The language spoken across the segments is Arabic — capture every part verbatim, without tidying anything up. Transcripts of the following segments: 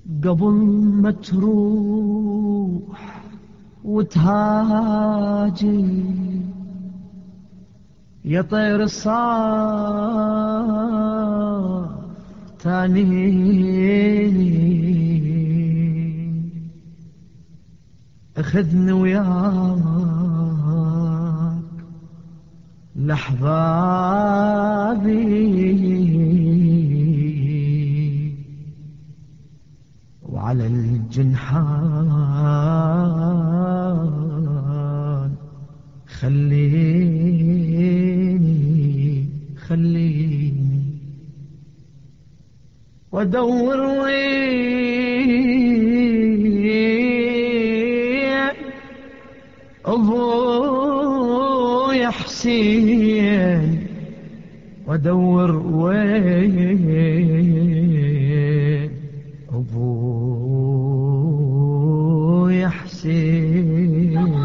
قبل ما تروح وتهاجي يا طير الصاف تانيني اخذني وياك لأحبابي وعلى الجنحان خليني خليني وادور وين ابويا حسين وادور وين ابويا حسين.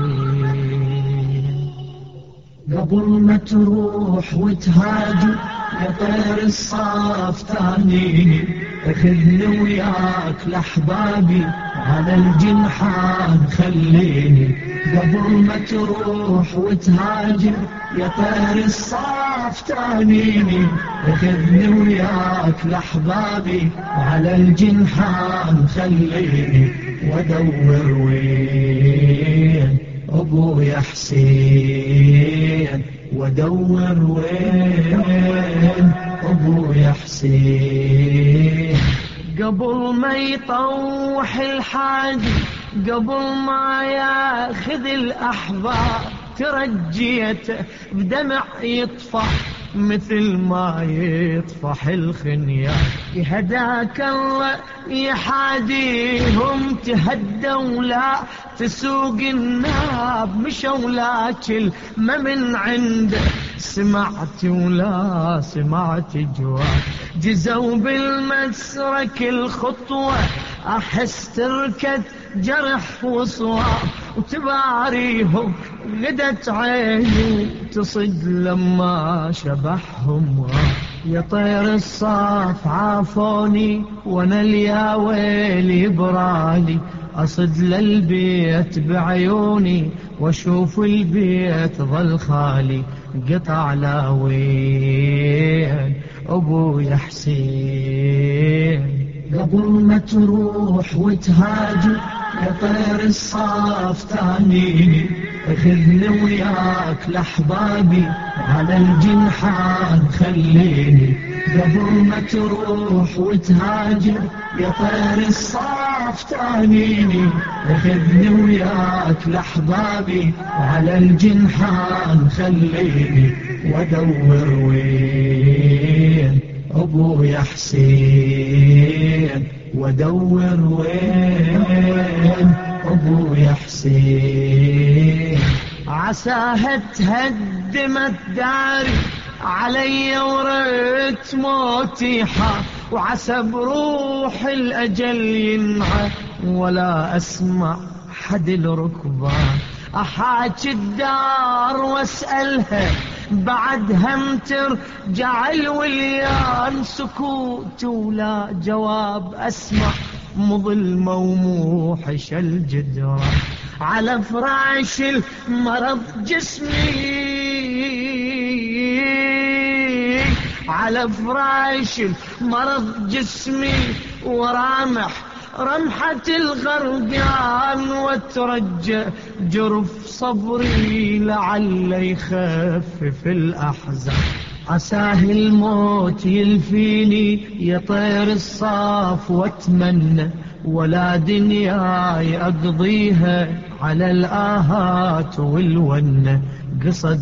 قبل ما تروح وتهاجر يا طير الصاف تانيني اخذني وياك لأحبابي على الجنحان خليني. قبل ما تروح وتهاجر يا طير الصاف تانيني اخذني وياك لأحبابي على الجنحان خليني وادور وين ابويا حسين وادور وين ابويا حسين. قبل ما يطوح الحاجي قبل ما ياخذ الأحباب ترجيته بدمع يطفح مثل ما يطفح الخنيان. يهداك الله يحاديهم تهدوا لا تسوق الناب مشوا لاكل ما من عنده سمعت ولا سمعت جواب جزوا بالمسرك الخطوة أحس تركت جرح وصواب وتباريهم غدت عيني تصد لما شبحهم يا طير الصاف عافوني وانا اليا ويلي برالي اصد للبيت بعيوني واشوف البيت ظل خالي قطع لاوين ابويا حسين. قبل ما تروح وتهاجر يا طير الصاف تانيني اخذني وياك لأحبابي على الجنحان خليني. قبل ما تروح وتهاجر يا طير الصاف تانيني اخذني وياك لأحبابي على الجنحان خليني وادور وين ابويا حسين وادور وين ابويا حسين. عساها تهدمت داري علي ورث موتي حار وعسى بروح الاجل ينعى ولا اسمع حد الركبان. احاكي الدار واسالها بعدها مترجع الوليان سكوت ولا جواب اسمع مظلمة وموحش الجدران. على فراش المرض جسمي على فراش المرض جسمي ورامح رمحة الغرقان وترجى جرف صبري لعل يخفف الأحزان. عساه الموت يلفيني يا طير الصاف واتمنى ولا دنياي أقضيها على الآهات والونة قصد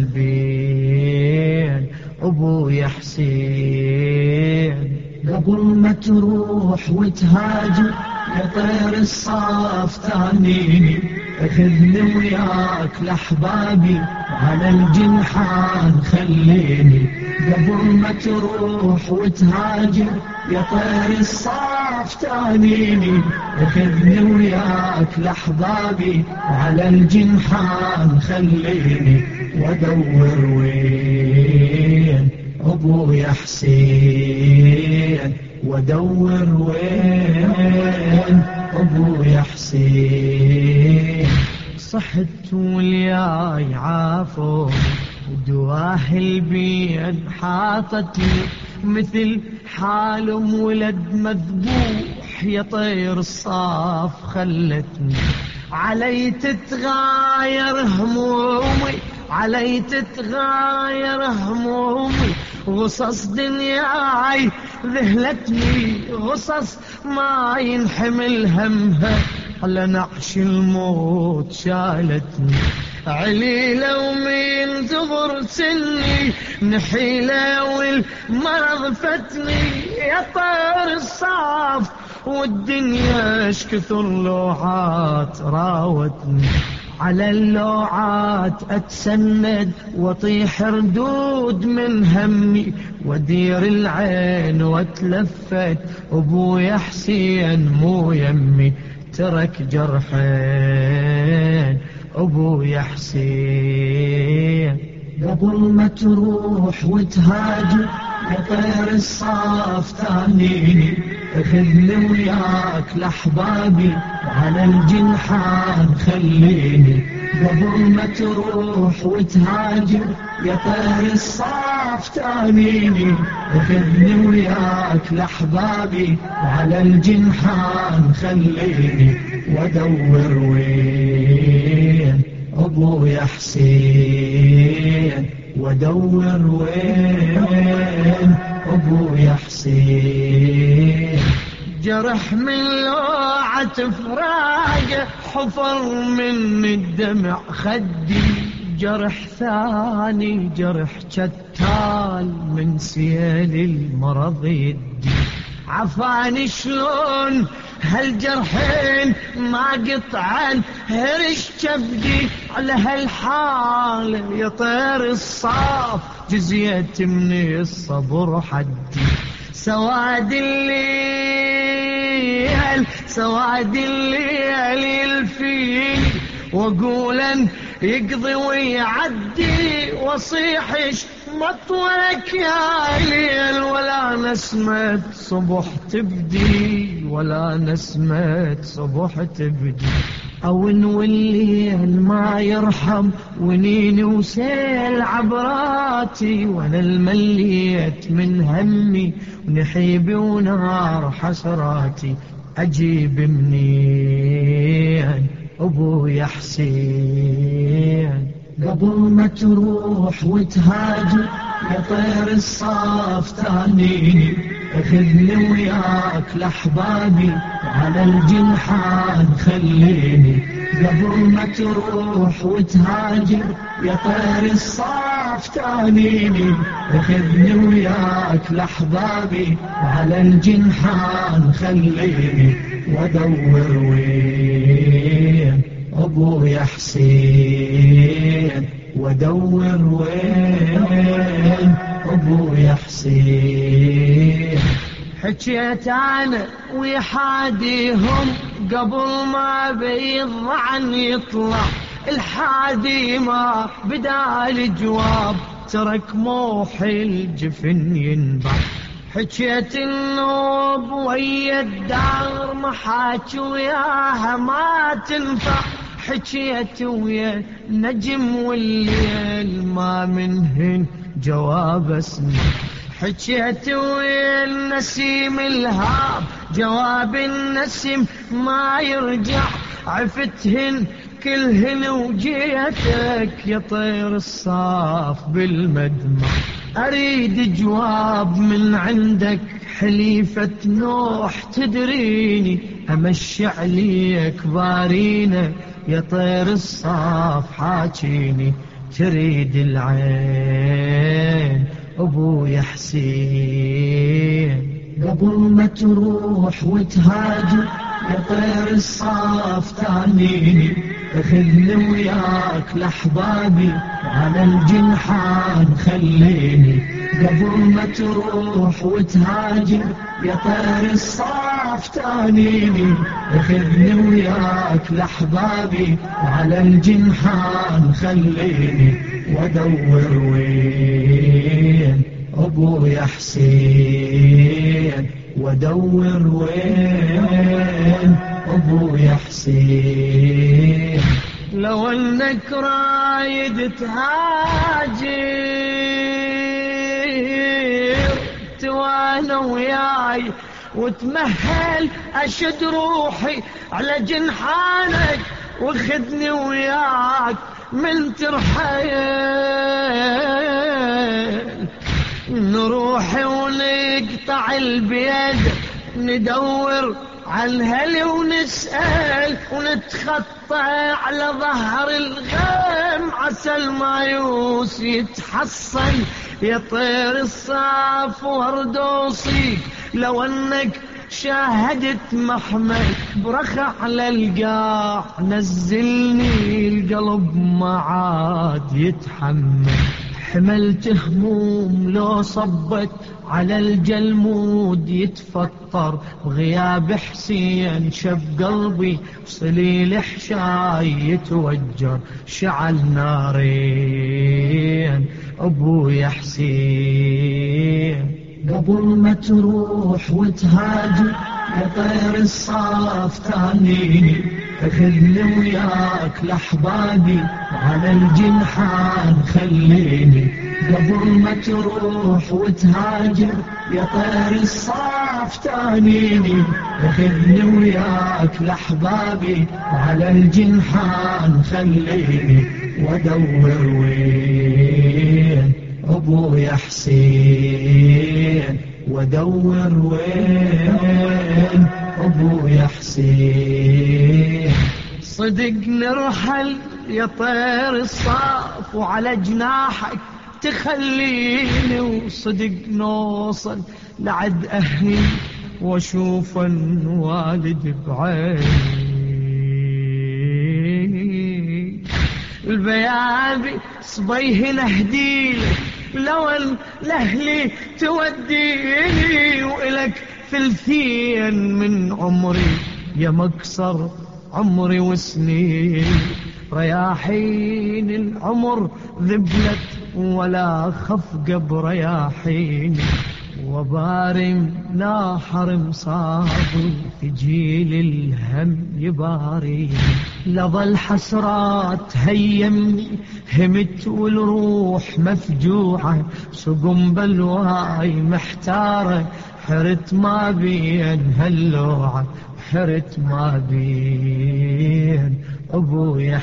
للبين أبويا حسين. قبل ما تروح وتهاجر يا طير الصاف تانيني اخذني وياك لأحبابي على الجنحان خليني. قبل ما تروح وتهاجر يا طير الصاف تانيني اخذني وياك لأحبابي على الجنحان خليني وادور وين ابويا حسين وادور وين ابويا حسين. صحت والياي عافو ودواهي البين حاطتني مثل حالم ولد مذبوح، يا طير الصاف خلتني علي تتغاير همومي، علي تتغاير همومي. غصص دنياي ذهلتني، غصص ما ينحمل همها، على نعش الموت شالتني. عليلة ومين زبر سني نحيلة والمرض فتني، يا طير الصاف والدنيا اش كثر لوعات راوتني. على اللوعات اتسند واطيح ردود من همي، ودير العين واتلفت ابويا حسين مو يمي. ترك جرحين ابويا حسين. قبل ما تروح وتهاجر يا طير الصاف تانيني، اخذني وياك لاحبابي على الجنحان خليني. قبل ما تروح وتهاجر يا طير الصاف تانيني، اخذني وياك لاحبابي على الجنحان خليني. وادور وين ابويا حسين، وادور وين ابويا حسين. جرح من لوعة فراقه حفر من الدمع خدي، جرح ثاني جرح شتال من سيل المرض يدي. عفاني شلون هالجرحين ما قطعن هرش كبدي، على هالحال يا طير الصاف جزيت من الصبر حدي. سواد الليل سواد الليل يلفيني، واقولا يقضي ويعدي، واصيحش مطولك يا ليل، ولا نسمة صبح تبدي، ولا نسمة صبح تبدي. او والليل ما يرحم ونيني وسيل عبراتي، وانا المليت من همي ونحيبي ونار حسراتي. اجيب منين ابويا حسين. قبل ما تروح وتهاجر يا طير الصاف تانيني، اخذني وياك لاحبابي على الجنحان خليني. قبل ما تروح وتهاجر يا طير الصاف تانيني، اخذني وياك لاحبابي على الجنحان خليني. وادور وين ابويا حسين، وادور وين ابويا حسين. حكيت انا ويحاديهم قبل ما بيضعن يطلع الحادي، ما بدال جواب ترك موحي الجفن ينبع. حكيت النوب ويا الدار محاكي وياها ما تنفع، حكيت ويا النجم والليل ما منهن جواب اسمع. حكيت ويا النسيم الهاب جواب النسيم ما يرجع، عفتهن كلهن وجيتك يا طير الصاف بالمدمع. أريد جواب من عندك حليفة نوح تدريني، أمشي عليك بارينا يا طير الصاف حاكيني. تريد العين أبويا حسين. قبل ما تروح وتهاجر يا طير الصاف تانيني، اخذني وياك لاحبابي على الجنحان خليني. قبل ما تروح وتهاجر يا طير الصاف تانيني، اخذني وياك لاحبابي على الجنحان خليني. وادور وين ابويا حسين، وادور وين ابويا حسين. لو انك رايد تهاجر وانا وياي وتمهل اشد روحي على جنحانك وخذني وياك من ترحيل. نروح ونقطع البيد ندور عن هلي ونسأل ونتخطى على ظهر الغيم عسى المايوس يتحصن يطير الصاف وردوصي. لو انك شاهدت محمد برخ على القاع نزلني القلب ما عاد يتحمل. حملت هموم لو صبت على الجلمود يتفطر بغياب حسين شب قلبي صليل حشاي يتوجر. شعل نارين ابويا حسين قبل ما تروح وتهاجر يا طير الصاف تانيني اخذني وياك لأحبابي على الجنحان خليني. قبل ما تروح وتهاجر يا طير الصاف تانيني اخذني وياك لأحبابي على الجنحان خليني. وادور وين ابويا حسين وادور وين ابويا حسين. صدق نرحل يا طير الصاف وعلى جناحك تخليني. وصدق نوصل لعد اهلي واشوف الوالد بعيني. البيابي صبيه نهديلك لو ان لاهلي توديني. والك ثلثين من عمري يا مكسر عمري وسنين. رياحين العمر ذبلت ولا خفقة برياحين. وبارم ناحر مصابي في جيل الهم يباري. لظل حسرات هيمني همت والروح مفجوعة. سقم بلواي محتارة حرت ما بين هاللوعة. حرت ما بين ابويا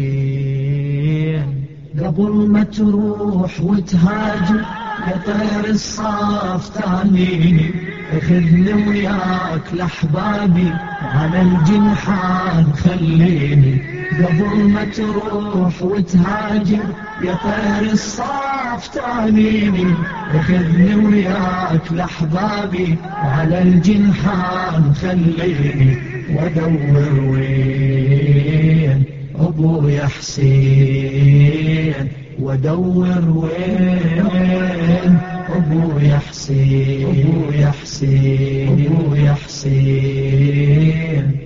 حسين. قبل ما تروح وتهاجر يا طير الصاف تانيني اخذني وياك لأحبابي على الجنحان خليني. قبل ما تروح وتهاجر يا طير الصاف تانيني اخذني وياك لأحبابي على الجنحان خليني. وادور وين ابويا حسين وادور وين ابويا حسين. ابويا حسين ابويا حسين.